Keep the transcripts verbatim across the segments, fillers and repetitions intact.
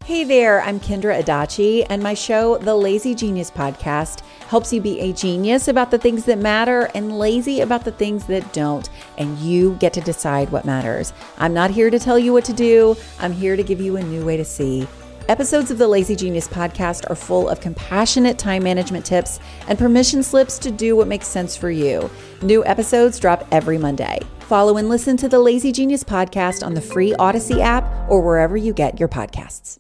Hey there, I'm Kendra Adachi, and my show, The Lazy Genius Podcast, helps you be a genius about the things that matter and lazy about the things that don't, and you get to decide what matters. I'm not here to tell you what to do. I'm here to give you a new way to see. Episodes of the Lazy Genius Podcast are full of compassionate time management tips and permission slips to do what makes sense for you. New episodes drop every Monday. Follow and listen to the Lazy Genius Podcast on the free Odyssey app or wherever you get your podcasts.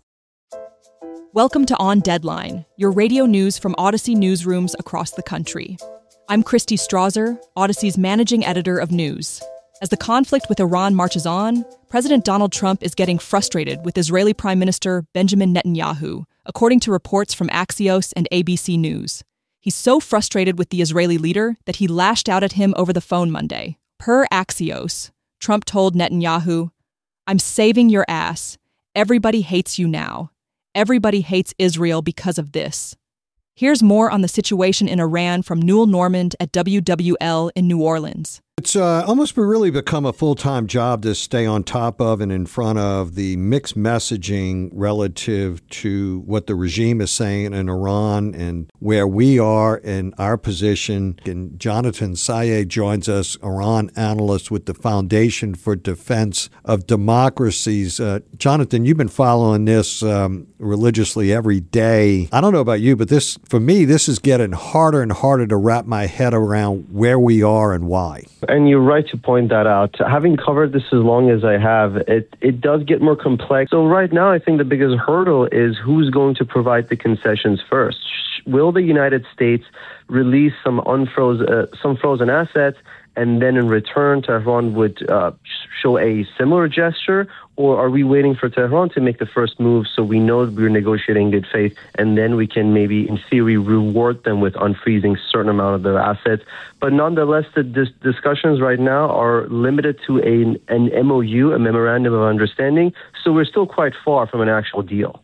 Welcome to On Deadline, your radio news from Odyssey newsrooms across the country. I'm Christy Strasser, Odyssey's managing editor of news. As the conflict with Iran marches on, President Donald Trump is getting frustrated with Israeli Prime Minister Benjamin Netanyahu, according to reports from Axios and A B C News. He's so frustrated with the Israeli leader that he lashed out at him over the phone Monday. Per Axios, Trump told Netanyahu, "I'm saving your ass. Everybody hates you now. Everybody hates Israel because of this." Here's more on the situation in Iran from Newell Normand at W W L in New Orleans. It's uh, almost really become a full-time job to stay on top of and in front of the mixed messaging relative to what the regime is saying in Iran and where we are in our position. And Jonathan Sayegh joins us, Iran analyst with the Foundation for Defense of Democracies. Uh, Jonathan, you've been following this um, religiously every day. I don't know about you, but this, for me, this is getting harder and harder to wrap my head around where we are and why. And you're right to point that out. Having covered this as long as I have, it, it does get more complex. So right now, I think the biggest hurdle is who's going to provide the concessions first. Will the United States release some unfrozen, uh, some frozen assets, and then in return, Tehran would uh, show a similar gesture? Or are we waiting for Tehran to make the first move so we know we're negotiating in good faith, and then we can maybe, in theory, reward them with unfreezing a certain amount of their assets? But nonetheless, the dis- discussions right now are limited to a, an M O U, a Memorandum of Understanding, so we're still quite far from an actual deal.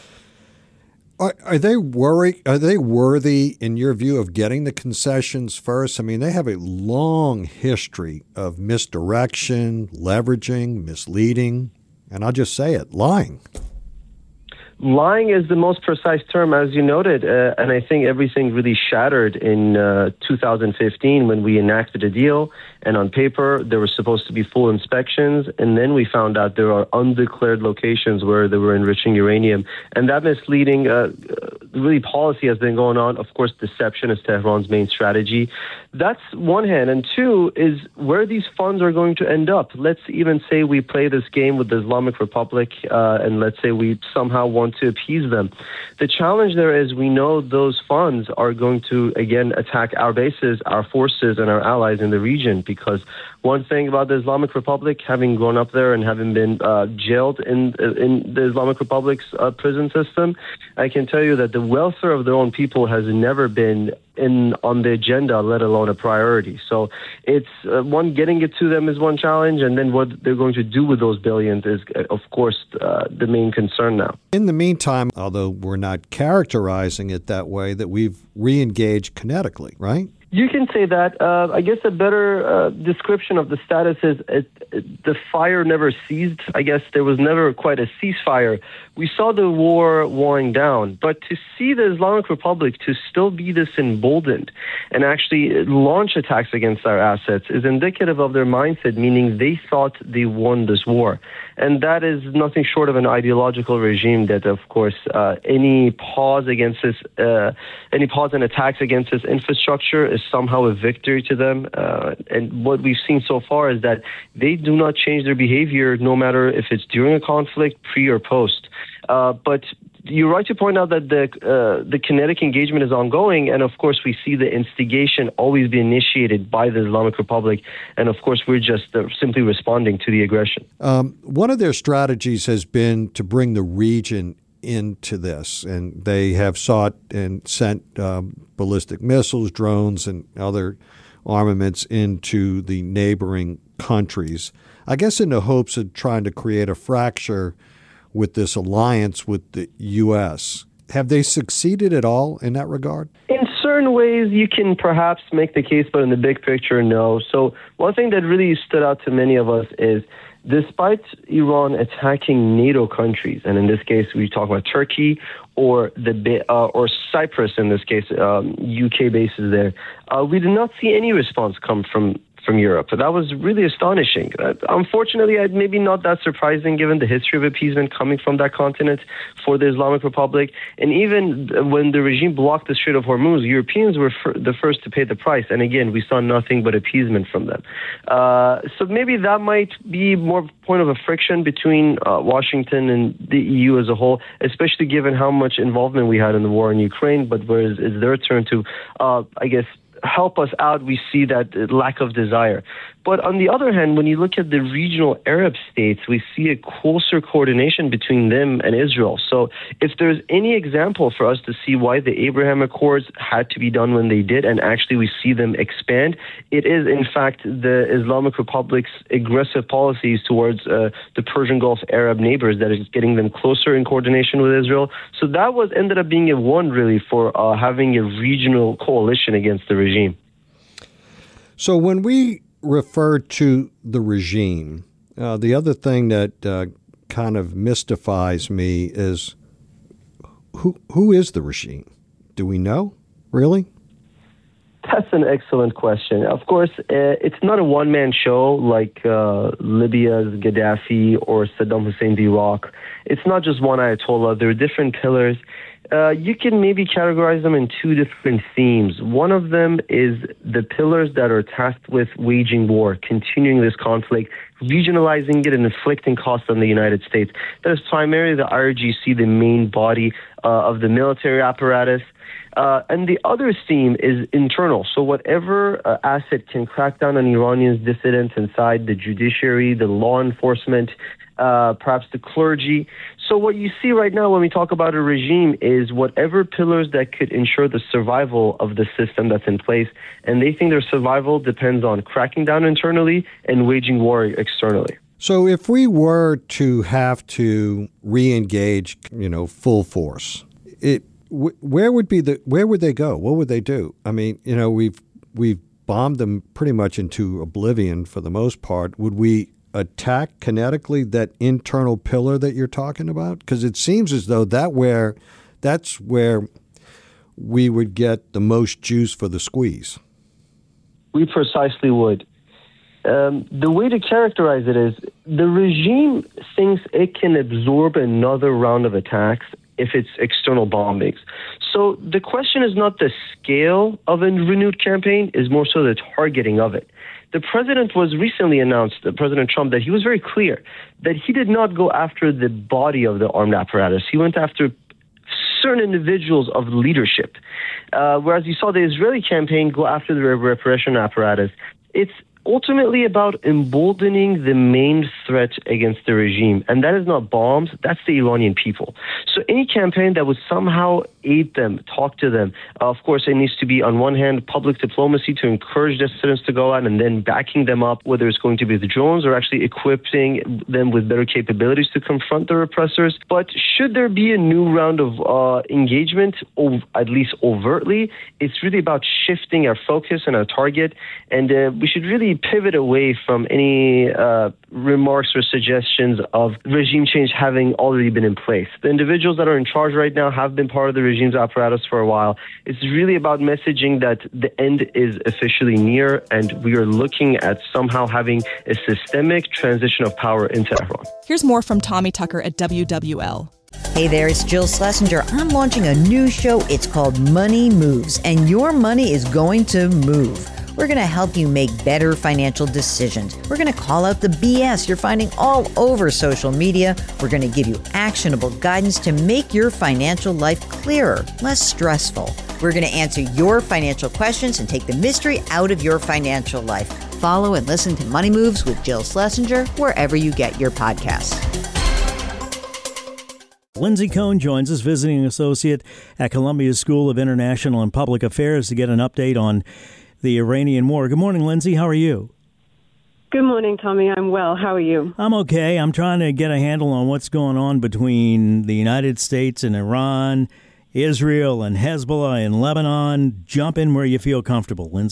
Are, are they worried? Are they worthy, in your view, of getting the concessions first? I mean, they have a long history of misdirection, leveraging, misleading, and I'll just say it, lying. Lying is the most precise term, as you noted, uh, and I think everything really shattered in uh, two thousand fifteen when we enacted a deal, and on paper there were supposed to be full inspections, and then we found out there are undeclared locations where they were enriching uranium, and that misleading uh, really policy has been going on. Of course, deception is Tehran's main strategy. That's one hand, and two is where these funds are going to end up. Let's even say we play this game with the Islamic Republic, uh, and let's say we somehow want to appease them. The challenge there is we know those funds are going to, again, attack our bases, our forces, and our allies in the region, because one thing about the Islamic Republic, having grown up there and having been uh, jailed in in the Islamic Republic's uh, prison system, I can tell you that the welfare of their own people has never been in on the agenda, let alone a priority. So it's uh, one, getting it to them is one challenge, and then what they're going to do with those billions is, of course, uh, the main concern now. In the meantime, although we're not characterizing it that way, that we've re-engaged kinetically, right? You can say that. Uh, I guess a better uh, description of the status is it, it, the fire never ceased. I guess there was never quite a ceasefire. We saw the war winding down, but to see the Islamic Republic to still be this emboldened and actually launch attacks against our assets is indicative of their mindset, meaning they thought they won this war. And that is nothing short of an ideological regime that, of course, uh, any pause against this, uh, any pause in attacks against this infrastructure is somehow a victory to them. Uh, and what we've seen so far is that they do not change their behavior, no matter if it's during a conflict, pre or post. Uh, but you're right to point out that the uh, the kinetic engagement is ongoing, and of course we see the instigation always be initiated by the Islamic Republic, and of course we're just uh, simply responding to the aggression. Um, one of their strategies has been to bring the region into this, and they have sought and sent um, ballistic missiles, drones, and other armaments into the neighboring countries, I guess in the hopes of trying to create a fracture with this alliance with the U S. Have they succeeded at all in that regard? In certain ways, you can perhaps make the case, but in the big picture, no. So one thing that really stood out to many of us is despite Iran attacking NATO countries, and in this case we talk about Turkey or the uh, or Cyprus in this case, um, U K bases there, uh, we did not see any response come from from Europe. That was really astonishing. Uh, unfortunately, uh, maybe not that surprising given the history of appeasement coming from that continent for the Islamic Republic. And even when the regime blocked the Strait of Hormuz, Europeans were f- the first to pay the price. And again, we saw nothing but appeasement from them. Uh, so maybe that might be more point of a friction between uh, Washington and the E U as a whole, especially given how much involvement we had in the war in Ukraine. But whereas it's their turn to, uh, I guess, help us out, we see that lack of desire. But on the other hand, when you look at the regional Arab states, we see a closer coordination between them and Israel. So if there's any example for us to see why the Abraham Accords had to be done when they did, and actually we see them expand, it is in fact the Islamic Republic's aggressive policies towards uh, the Persian Gulf Arab neighbors that is getting them closer in coordination with Israel. So that was ended up being a one really for uh, having a regional coalition against the regime. So when we refer to the regime, uh, the other thing that uh, kind of mystifies me is who who is the regime? Do we know, really? That's an excellent question. Of course, uh, it's not a one-man show like uh, Libya's Gaddafi or Saddam Hussein's Iraq. It's not just one Ayatollah. There are different pillars. Uh, you can maybe categorize them in two different themes. One of them is the pillars that are tasked with waging war, continuing this conflict, regionalizing it, and inflicting costs on the United States. That is primarily the I R G C, the main body uh, of the military apparatus. Uh, and the other theme is internal. So whatever uh, asset can crack down on Iranians, dissidents inside the judiciary, the law enforcement, uh, perhaps the clergy. So what you see right now when we talk about a regime is whatever pillars that could ensure the survival of the system that's in place. And they think their survival depends on cracking down internally and waging war externally. So if we were to have to re-engage, you know, full force, it where would be the where would they go? What would they do? I mean, you know, we've we've bombed them pretty much into oblivion for the most part. Would we attack kinetically that internal pillar that you're talking about? Because it seems as though that where that's where we would get the most juice for the squeeze. We precisely would. Um, the way to characterize it is the regime thinks it can absorb another round of attacks if it's external bombings. So the question is not the scale of a renewed campaign, is more so the targeting of it. The president was recently announced, uh, President Trump, that he was very clear that he did not go after the body of the armed apparatus. He went after certain individuals of leadership. Uh, whereas you saw the Israeli campaign go after the repression apparatus. It's ultimately about emboldening the main threat against the regime. And that is not bombs, that's the Iranian people. So any campaign that would somehow aid them, talk to them, uh, of course it needs to be on one hand public diplomacy to encourage dissidents to go out and then backing them up, whether it's going to be the drones or actually equipping them with better capabilities to confront the repressors. But should there be a new round of uh, engagement, or at least overtly, it's really about shifting our focus and our target. And uh, we should really pivot away from any uh, remarks or suggestions of regime change having already been in place. The individuals that are in charge right now have been part of the regime's apparatus for a while. It's really about messaging that the end is officially near, and we are looking at somehow having a systemic transition of power into Tehran. Here's more from Tommy Tucker at W W L. Hey there, it's Jill Schlesinger. I'm launching a new show. It's called Money Moves, and your money is going to move. We're going to help you make better financial decisions. We're going to call out the B S you're finding all over social media. We're going to give you actionable guidance to make your financial life clearer, less stressful. We're going to answer your financial questions and take the mystery out of your financial life. Follow and listen to Money Moves with Jill Schlesinger wherever you get your podcasts. Lindsay Cohn joins us, visiting associate at Columbia School of International and Public Affairs, to get an update on the Iranian war. Good morning, Lindsay. How are you? Good morning, Tommy. I'm well. How are you? I'm okay. I'm trying to get a handle on what's going on between the United States and Iran, Israel and Hezbollah and Lebanon. Jump in where you feel comfortable, Lindsay.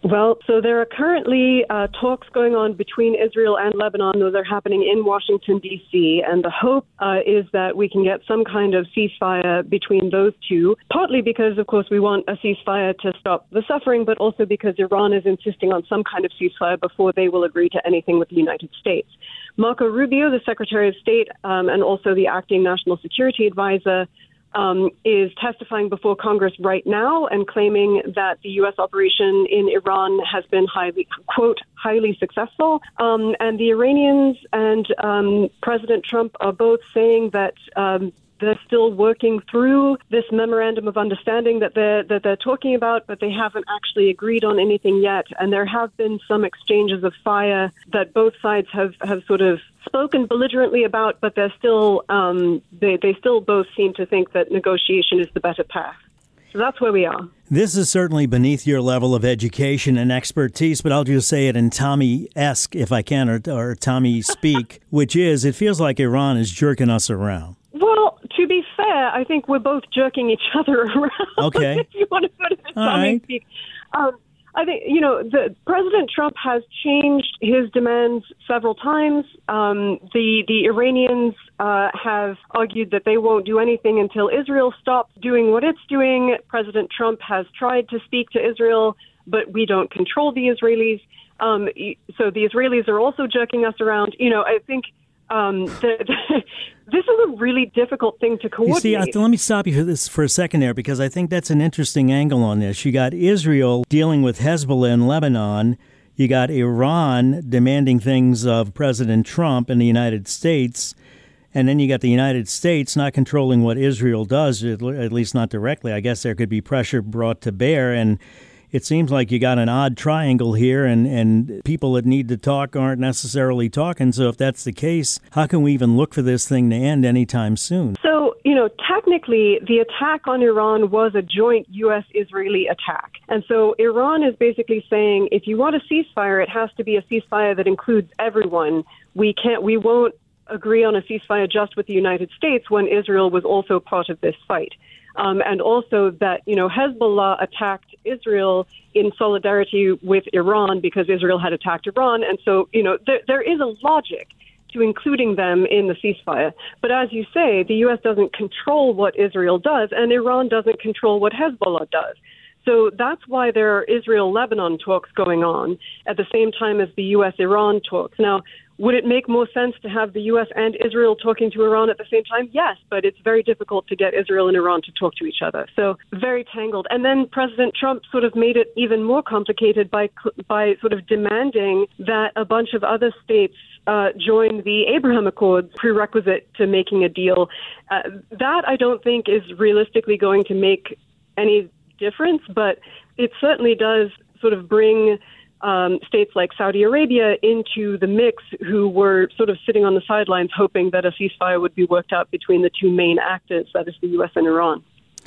Well, so there are currently uh, talks going on between Israel and Lebanon. Those are happening in Washington, D C, and the hope uh, is that we can get some kind of ceasefire between those two, partly because, of course, we want a ceasefire to stop the suffering, but also because Iran is insisting on some kind of ceasefire before they will agree to anything with the United States. Marco Rubio, the Secretary of State, um, and also the acting National Security Advisor, Um, is testifying before Congress right now and claiming that the U S operation in Iran has been highly, quote, highly successful. Um, and the Iranians and um, President Trump are both saying that um, they're still working through this memorandum of understanding that they're, that they're talking about, but they haven't actually agreed on anything yet. And there have been some exchanges of fire that both sides have, have sort of spoken belligerently about, but they're still um, they, they still both seem to think that negotiation is the better path. So that's where we are. This is certainly beneath your level of education and expertise, but I'll just say it in Tommy-esque, if I can, or, or Tommy speak, which is, it feels like Iran is jerking us around. Well, to be fair, I think we're both jerking each other around. Okay. If you want to put it in All Tommy right. speak. Um, I think, you know, the President Trump has changed his demands several times. Um, the the Iranians uh, have argued that they won't do anything until Israel stops doing what it's doing. President Trump has tried to speak to Israel, but we don't control the Israelis. Um, so the Israelis are also jerking us around. You know, I think um, the, the, this is a really difficult thing to coordinate. You see, let me stop you for this for a second there, because I think that's an interesting angle on this. You got Israel dealing with Hezbollah in Lebanon. You got Iran demanding things of President Trump in the United States. And then you got the United States not controlling what Israel does, at least not directly. I guess there could be pressure brought to bear. And it seems like you got an odd triangle here, and, and people that need to talk aren't necessarily talking. So if that's the case, how can we even look for this thing to end anytime soon? So, you know, technically, the attack on Iran was a joint U S Israeli attack. And so Iran is basically saying, if you want a ceasefire, it has to be a ceasefire that includes everyone. We can't, we won't agree on a ceasefire just with the United States when Israel was also part of this fight. Um, and also that, you know, Hezbollah attacked Israel in solidarity with Iran because Israel had attacked Iran. And so, you know, there, there is a logic to including them in the ceasefire. But as you say, the U S doesn't control what Israel does, and Iran doesn't control what Hezbollah does. So that's why there are Israel-Lebanon talks going on at the same time as the U S-Iran talks. Now, would it make more sense to have the U S and Israel talking to Iran at the same time? Yes, but it's very difficult to get Israel and Iran to talk to each other. So very tangled. And then President Trump sort of made it even more complicated by by sort of demanding that a bunch of other states uh, join the Abraham Accords, prerequisite to making a deal. Uh, that I don't think is realistically going to make any difference, but it certainly does sort of bring Um, states like Saudi Arabia into the mix, who were sort of sitting on the sidelines hoping that a ceasefire would be worked out between the two main actors, that is the U S and Iran.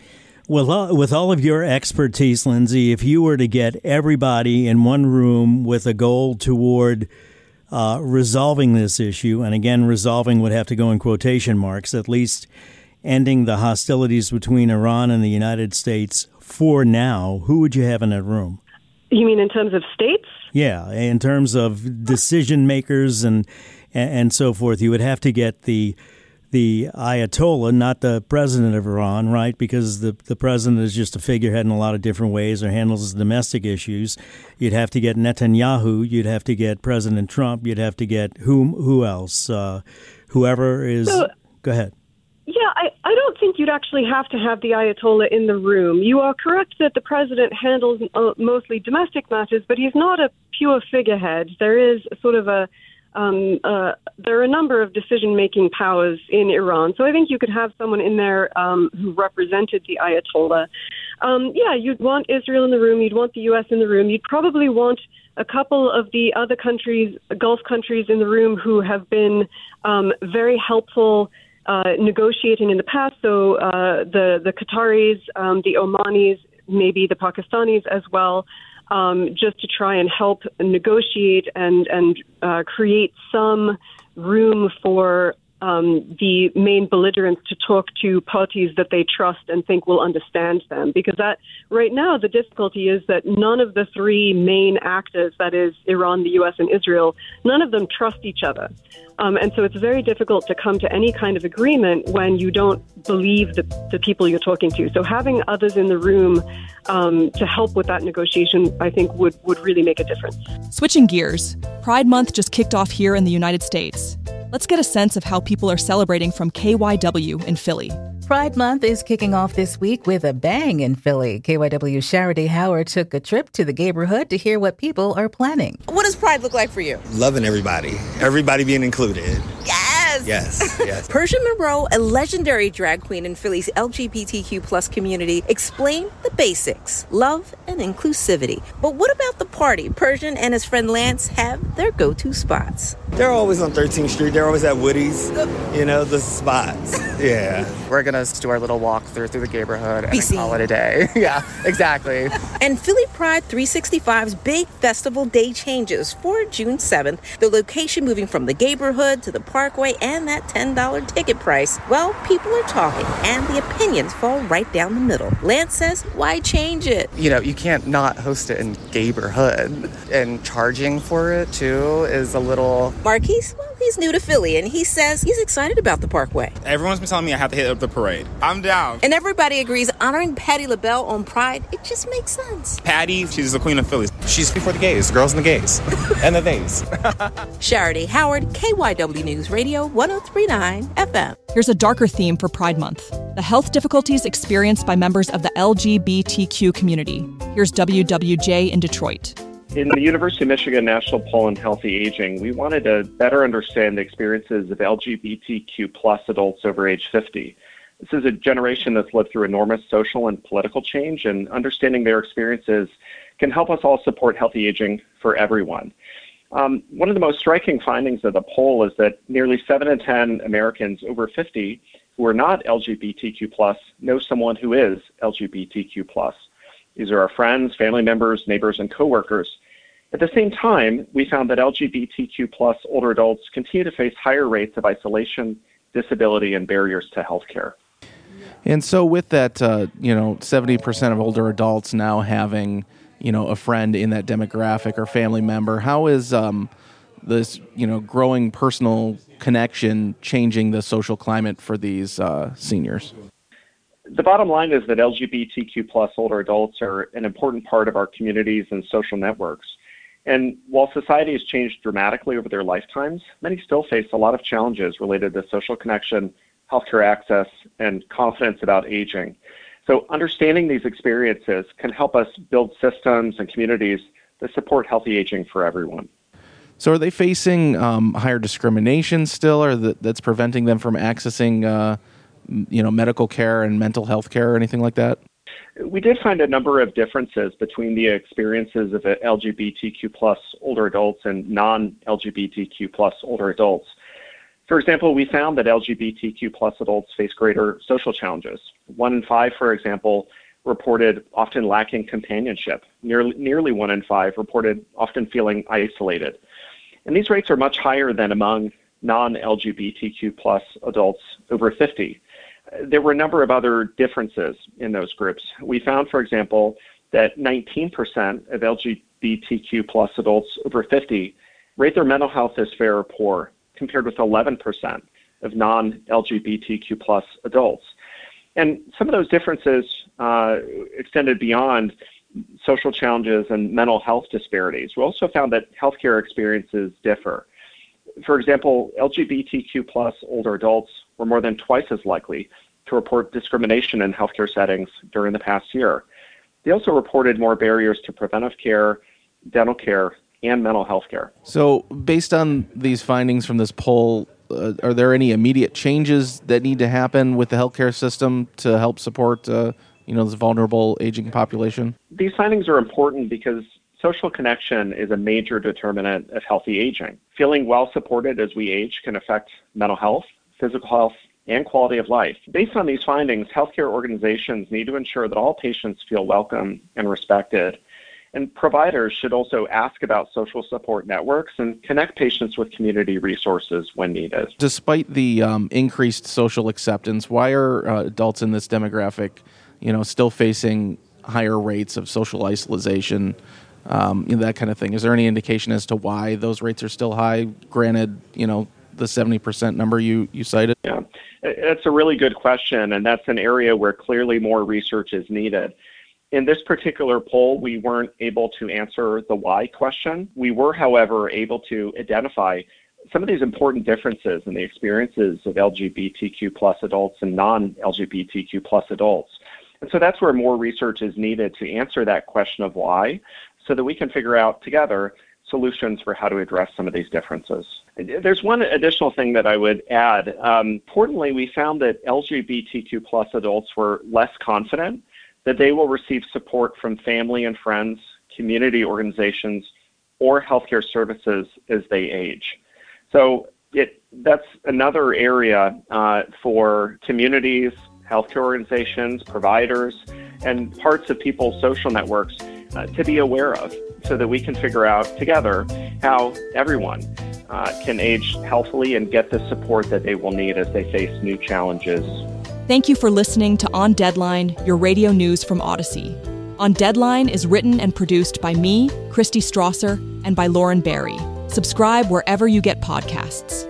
Well, uh, with all of your expertise, Lindsay, if you were to get everybody in one room with a goal toward uh, resolving this issue, and again, resolving would have to go in quotation marks, at least ending the hostilities between Iran and the United States for now, who would you have in that room? You mean in terms of states? Yeah, in terms of decision makers and and so forth. You would have to get the the Ayatollah, not the president of Iran, right? Because the, the president is just a figurehead in a lot of different ways or handles domestic issues. You'd have to get Netanyahu. You'd have to get President Trump. You'd have to get whom? Who else? Uh, whoever is. So, go ahead. Yeah, I, I don't think you'd actually have to have the Ayatollah in the room. You are correct that the president handles uh, mostly domestic matters, but he's not a pure figurehead. There is sort of a um, uh, there are a number of decision-making powers in Iran. So I think you could have someone in there um, who represented the Ayatollah. Um, yeah, you'd want Israel in the room. You'd want the U S in the room. You'd probably want a couple of the other countries, Gulf countries in the room who have been um, very helpful Uh, negotiating in the past, so uh, the the Qataris, um, the Omanis, maybe the Pakistanis as well, um, just to try and help negotiate and and uh, create some room for um, the main belligerents to talk to parties that they trust and think will understand them. Because that right now, the difficulty is that none of the three main actors, that is Iran, the U S, and Israel, none of them trust each other. Um, and so it's very difficult to come to any kind of agreement when you don't believe the, the people you're talking to. So having others in the room um, to help with that negotiation, I think, would, would really make a difference. Switching gears, Pride Month just kicked off here in the United States. Let's get a sense of how people are celebrating from K Y W in Philly. Pride Month is kicking off this week with a bang in Philly. K Y W's Charity Howard took a trip to the neighborhood to hear what people are planning. What does Pride look like for you? Loving everybody. Everybody being included. Yes! Yes, yes. Persian Monroe, a legendary drag queen in Philly's L G B T Q plus community, explained the basics, love and inclusivity. But what about the party? Persian and his friend Lance have their go-to spots. They're always on thirteenth Street. They're always at Woody's. You know, the spots. Yeah. We're going to do our little walk through through the neighborhood and Be then call it a day. Yeah, exactly. And Philly Pride three sixty-five's big festival day changes for June seventh. The location moving from the neighborhood to the Parkway and that ten dollars ticket price. Well, people are talking and the opinions fall right down the middle. Lance says, why change it? You know, you can't not host it in neighborhood. And charging for it, too, is a little... Marquise, well, he's new to Philly and he says he's excited about the Parkway. Everyone's been telling me I have to hit up the parade. I'm down. And everybody agrees honoring Patti LaBelle on Pride, it just makes sense. Patti, she's the queen of Philly. She's for the gays, the girls and the gays, and the theys. Charity Howard, K Y W News Radio, one oh three point nine F M. Here's a darker theme for Pride Month: the health difficulties experienced by members of the L G B T Q community. Here's W W J in Detroit. In the University of Michigan National Poll on Healthy Aging, we wanted to better understand the experiences of L G B T Q plus adults over age fifty. This is a generation that's lived through enormous social and political change, and understanding their experiences can help us all support healthy aging for everyone. Um, one of the most striking findings of the poll is that nearly seven in ten Americans over fifty who are not L G B T Q plus know someone who is L G B T Q plus. These are our friends, family members, neighbors, and coworkers. At the same time, we found that L G B T Q plus older adults continue to face higher rates of isolation, disability, and barriers to healthcare. And so with that, uh, you know, seventy percent of older adults now having, you know, a friend in that demographic or family member, how is um, this, you know, growing personal connection changing the social climate for these uh, seniors? The bottom line is that L G B T Q plus older adults are an important part of our communities and social networks. And while society has changed dramatically over their lifetimes, many still face a lot of challenges related to social connection, healthcare access, and confidence about aging. So understanding these experiences can help us build systems and communities that support healthy aging for everyone. So are they facing um, higher discrimination still, or that, that's preventing them from accessing uh, you know, medical care and mental health care or anything like that? We did find a number of differences between the experiences of L G B T Q plus older adults and non-L G B T Q plus older adults. For example, we found that L G B T Q plus adults face greater social challenges. One in five, for example, reported often lacking companionship. Nearly, nearly one in five reported often feeling isolated. And these rates are much higher than among non-L G B T Q plus adults over fifty. There were a number of other differences in those groups. We found, for example, that nineteen percent of L G B T Q plus adults over fifty rate their mental health as fair or poor, compared with eleven percent of non-L G B T Q plus adults. And some of those differences uh, extended beyond social challenges and mental health disparities. We also found that healthcare experiences differ. For example, L G B T Q plus older adults were more than twice as likely to report discrimination in healthcare settings during the past year. They also reported more barriers to preventive care, dental care, and mental health care. So based on these findings from this poll, uh, are there any immediate changes that need to happen with the healthcare system to help support uh, you know, this vulnerable aging population? These findings are important because social connection is a major determinant of healthy aging. Feeling well supported as we age can affect mental health, physical health, and quality of life. Based on these findings, healthcare organizations need to ensure that all patients feel welcome and respected. And providers should also ask about social support networks and connect patients with community resources when needed. Despite the um, increased social acceptance, why are uh, adults in this demographic, you know, still facing higher rates of social isolation, um, you know, that kind of thing? Is there any indication as to why those rates are still high? Granted, you know, the seventy percent number you, you cited? Yeah, that's a really good question, and that's an area where clearly more research is needed. In this particular poll, we weren't able to answer the why question. We were, however, able to identify some of these important differences in the experiences of L G B T Q plus adults and non-L G B T Q plus adults. And so that's where more research is needed to answer that question of why, so that we can figure out together solutions for how to address some of these differences. There's one additional thing that I would add. Um, importantly, we found that L G B T Q plus adults were less confident that they will receive support from family and friends, community organizations, or healthcare services as they age. So it, that's another area uh, for communities, healthcare organizations, providers, and parts of people's social networks uh, to be aware of, so that we can figure out together how everyone uh, can age healthily and get the support that they will need as they face new challenges. Thank you for listening to On Deadline, your radio news from Odyssey. On Deadline is written and produced by me, Christy Strasser, and by Lauren Barry. Subscribe wherever you get podcasts.